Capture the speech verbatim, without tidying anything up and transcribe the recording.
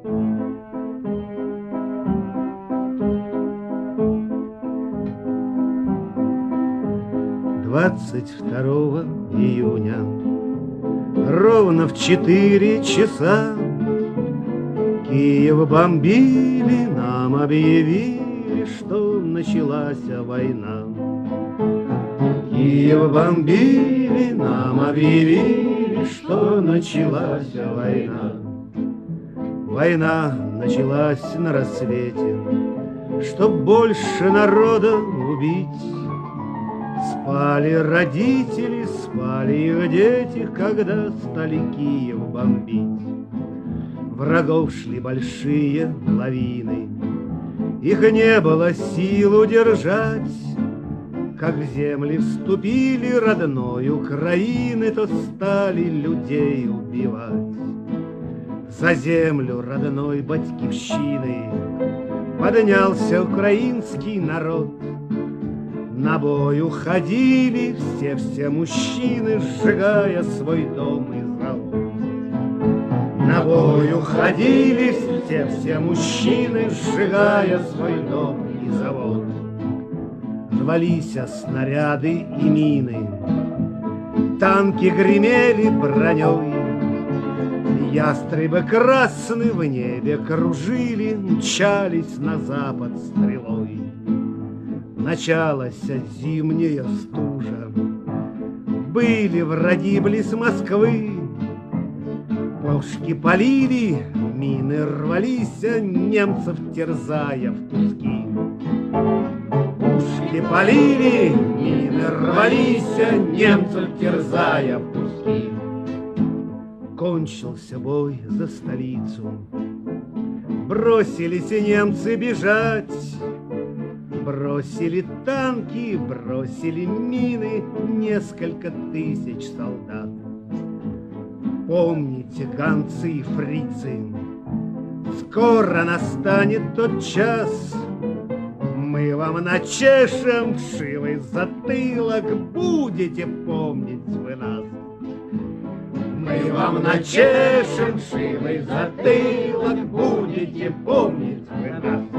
Двадцать второго июня ровно в четыре часа Киев бомбили, нам объявили, что началась война. Киев бомбили, нам объявили, что началась война. Война началась на рассвете, чтоб больше народа убить. Спали родители, спали их дети, когда стали Киев бомбить. Врагов шли большие лавины, их не было сил удержать. Как в земли вступили родной Украины, то стали людей убивать. За землю родной батькивщины поднялся украинский народ. На бой уходили все-все мужчины, сжигая свой дом и завод. На бой уходили все-все мужчины, сжигая свой дом и завод. Рвались снаряды и мины, танки гремели броней. Ястребы красные в небе кружили, мчались на запад стрелой. Началась зимняя стужа, были враги близ Москвы. Пушки полили, мины рвались, немцев терзая в куски. Пушки полили, мины рвались, немцев терзая в куски. Кончился бой за столицу, бросились немцы бежать. Бросили танки, бросили мины, несколько тысяч солдат. Помните, гонцы и фрицы, скоро настанет тот час. Мы вам начешем вшивый затылок, будете помнить вы нас. Мы вам начешем вшивый затылок, будете помнить вы нас.